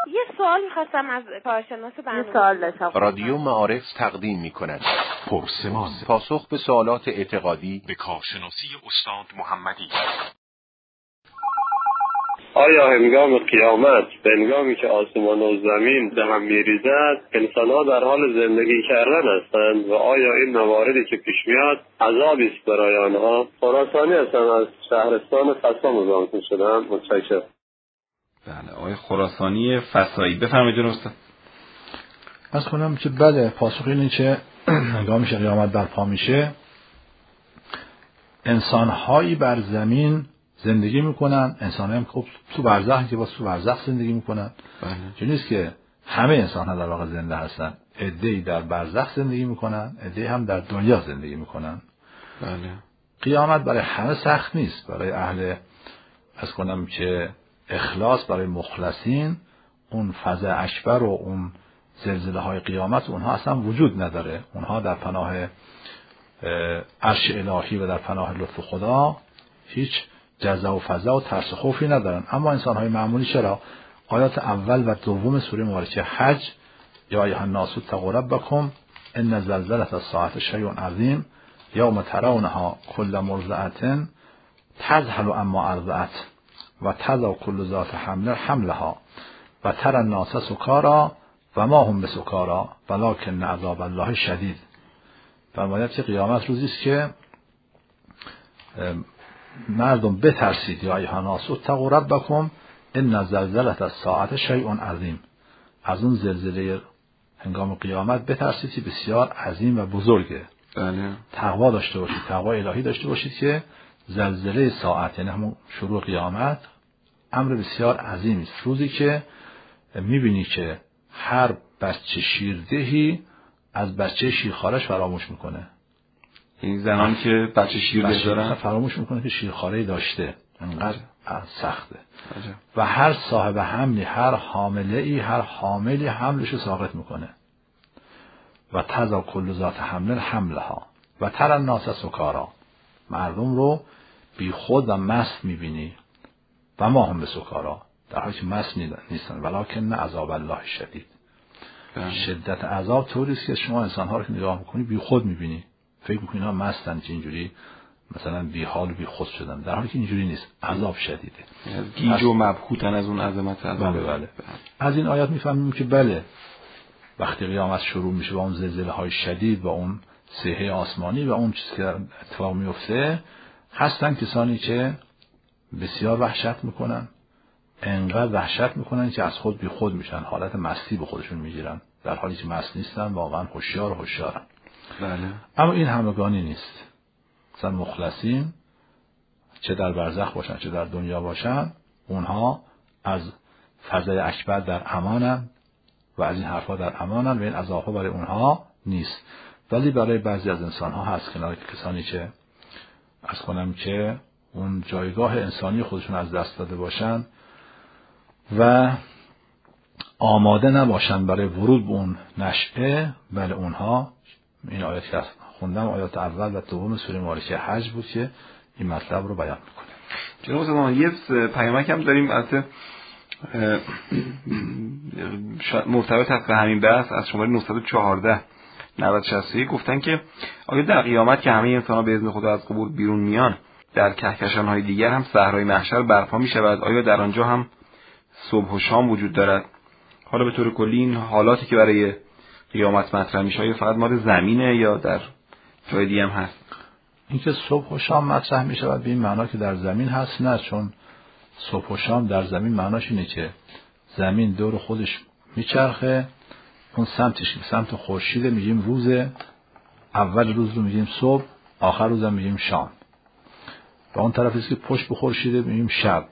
یه سوال می‌خواستم از کارشناس برنامه. یه سوال داشتم. رادیو معارف تقدیم می‌کند پرسمان، پاسخ به سوالات اعتقادی به کارشناسی استاد محمدی. آیا هنگام قیامت، به هنگامی که آسمان و زمین به هم می‌ریزد، انسان‌ها در حال زندگی کردن هستند و آیا این مواردی که پیش میاد عذابی است برای آنها؟ خراسانی هستم از شهرستان فسا مزاحمتون شدم. متشکرم. بله، آقای خراسانی فسایی، بفرمایید جناب استاد. از کنم که بله، پاسخ اینه که هنگامی که قیامت برپا میشه انسان‌هایی بر زمین زندگی میکنن، انسان‌ها هم خب تو برزخ که تو برزخ زندگی میکنن. چون نیست که همه انسان‌ها در واقع زنده هستن، عده‌ای در برزخ زندگی میکنن، عده‌ای هم در دنیا زندگی میکنن. بله. قیامت برای همه سخت نیست، برای اهل از کنم که اخلاص، برای مخلصین اون فزع اکبر و اون زلزله های قیامت اونها اصلا وجود نداره. اونها در پناه عرش الهی و در پناه لطف خدا هیچ جزع و فزع و ترس و خوفی ندارن. اما انسان های معمولی چرا؟ آیات اول و دوم سوره مبارکه حج، یا ایها الناس اتقوا ربکم ان زلزلة الساعة شیء عظیم یوم ترونها کل مرضعة تذهل عما ارضعت و تضع کل ذات حمل حملها و تری الناس سکارا و ما هم بسکارا ولکن عذاب الله شدید. فرماید که قیامت روزی است که مردم بترسید، یا ایها الناس اتقوا ربکم ان زلزلة الساعة شیء عظیم. از اون زلزله هنگام قیامت بترسید که بسیار عظیم و بزرگه. بله. تقوا داشته باشید، تقوا الهی داشته باشید که زلزله ساعت، یعنی همون شروع قیامت، امر بسیار عظیمی است. روزی که میبینی که هر بچه شیردهی از بچه شیرخوارش فراموش میکنه. این زنان که بچه شیرده دارن فراموش میکنه که شیرخواره داشته. انقدر سخته. عجب. و هر صاحب حملی، هر حامله‌ای، هر حاملی حملشو ساقط میکنه. و تضع کل ذات حمل حملها و تری الناس سکارا، مردم رو بی خود و مست میبینی. و ما هم به سکارا، در حالی که مست نیستن، ولکن عذاب الله شدید. شدت عذاب طوری است که شما انسان‌ها رو که نگاه میکنی بی خود میبینی، فکر میکنی اینا مستن که اینجوری مثلا بی حال و بی خود شدن، در حالی که اینجوری نیست. عذاب شدیده، گیج و مبهوتن از اون عظمت عذاب. بله. از این آیات میفهمیم که بله، وقتی قیامت شروع میشه با اون زلزله های شدید و اون صیحه آسمانی و اون چیزی که اتفاق میفته، هستن کسانی که بسیار وحشت میکنن، انقدر وحشت میکنن که از خود بی خود میشن، حالت مستی به خودشون میگیرن، در حالی که مست نیستن، واقعا هوشیارن. بله. اما این همگانی نیست. مثلا مخلصین چه در برزخ باشن چه در دنیا باشن، اونها از فزع اکبر در امانن و از این حرفا در امانن و این عذابها برای اونها نیست. ولی برای بعضی از انسانها هست، کنار کسانی که از کنم که اون جایگاه انسانی خودشون از دست داده باشن و آماده نباشن برای ورود به اون نشأه، بله اونها، این آیاتی که خوندم آیات اول و دوم سوره مبارکه حج بود که این مطلب رو بیان میکنه. جناب استاد، یه پیامک هم داریم از مرتبط هست به همین بحث، از شماره 914 9061 گفتن که آیا در قیامت که همه انسان‌ها به اذن خدا از قبور بیرون میان، در کهکشان‌های دیگر هم صحرای محشر برپا می‌شود؟ آیا در آنجا هم صبح و شام وجود دارد؟ حالا به طور کلی این حالاتی که برای قیامت مطرح میشه آیا فقط مال زمینه یا در جای دیگه هم هست؟ اینکه صبح و شام مطرح می‌شود به این معنا که در زمین هست، نه، چون صبح و شام در زمین معناش اینه که زمین دور خودش میچرخه، اون سمتش سمت خورشید میگیم روز، اول روز رو میگیم صبح، آخر روز هم میگیم شام، و اون طرفی که پشت به خورشید میگیم شب.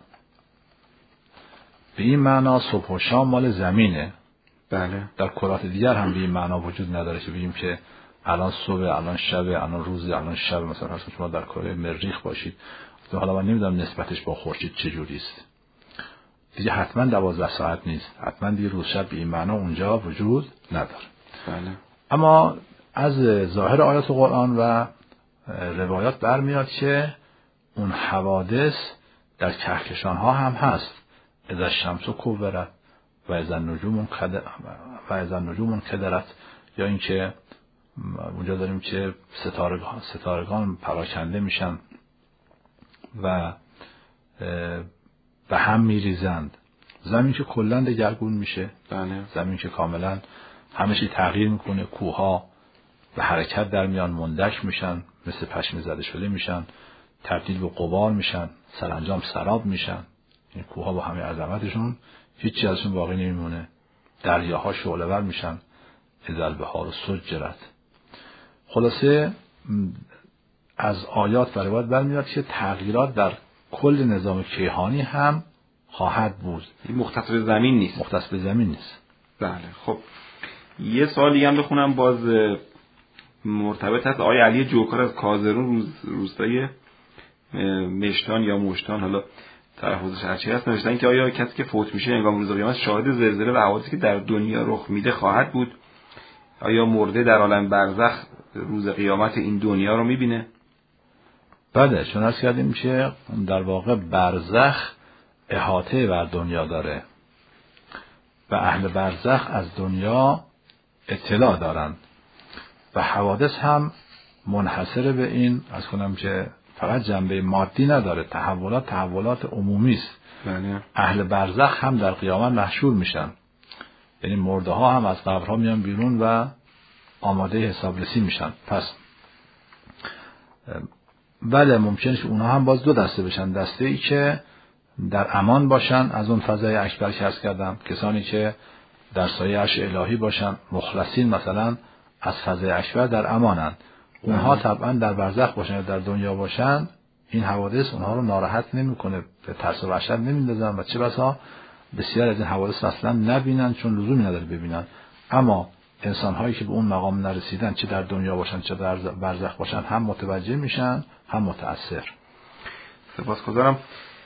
به این معنا صبح و شام مال زمینه. بله. در کرات دیگر هم به این معنا وجود نداره که بگیم که الان صبح، الان شب، الان روز، الان شب. مثلا فرض شما در کره مریخ باشید، حالا من نمیدونم نسبتش با خورشید چجوری است، دیگه حتما 12 ساعت نیست، حتما دیگه روز شب به این معنا اونجا وجود نداره. بله. اما از ظاهر آیات قرآن و روایات برمیاد که اون حوادث در کهکشان ها هم هست. اذا الشمس کورت و اذا النجوم انکدرت، یا اینکه اونجا داریم که ستارگان پراکنده میشن و به هم میریزند. زمین که کلا دگرگون میشه، زمین که کاملا همه چی تغییر میکنه، کوهها به حرکت در میان، مندش میشن، مثل پشم زده شده میشن، تبدیل به غبار میشن، سرانجام سراب میشن. این کوهها با همه عظمتشون هیچ چیز ازشون باقی نمیمونه. دریاها شعله‌ور میشن، اذا البحار سجرت. خلاصه از آیات و روایات برمیاد که تغییرات در کل نظام کیهانی هم خواهد بود. این مختص به زمین نیست. مختص به زمین نیست. بله. خب یه سوال دیگه هم بخونم، باز مرتبط هست. آقای علی جوکر از کازرون روستای مشتان یا مشتان، حالا تلفظش هرچی هست، نوشتن که آیا کسی که فوت میشه هنگام روز قیامت شاهد زلزله و حوادثی که در دنیا رخ میده خواهد بود؟ آیا مرده در عالم برزخ روز قیامت این دنیا رو میبینه؟ بله، چون عرض کردیم که در واقع برزخ احاطه بر دنیا داره و اهل برزخ از دنیا اطلاع دارن و حوادث هم منحصر به این از کنم که فقط جنبه مادی نداره، تحولات عمومی است. اهل برزخ هم در قیامت محشور میشن، یعنی مرده ها هم از قبرها میان بیرون و آماده حسابرسی میشن. پس بله ممکنه که اونها هم باز دو دسته بشن. دسته ای که در امان باشن از اون فضای اکبر که عرض کردم، کسانی که در سایه عرش الهی باشن، مخلصین مثلا از فضای اکبر در امانن. اونها طبعا در برزخ باشن یا در دنیا باشن، این حوادث اونها رو ناراحت نمیکنه، به ترس و وحشت نمیندازن و چه بسا بسیار از این حوادث اصلا نبینن، چون لزومی نداره ببینن. اما انسان هایی که به اون مقام نرسیدن، چه در دنیا باشن چه در برزخ باشن، هم متوجه میشن هم متأثر. سپاسگزارم.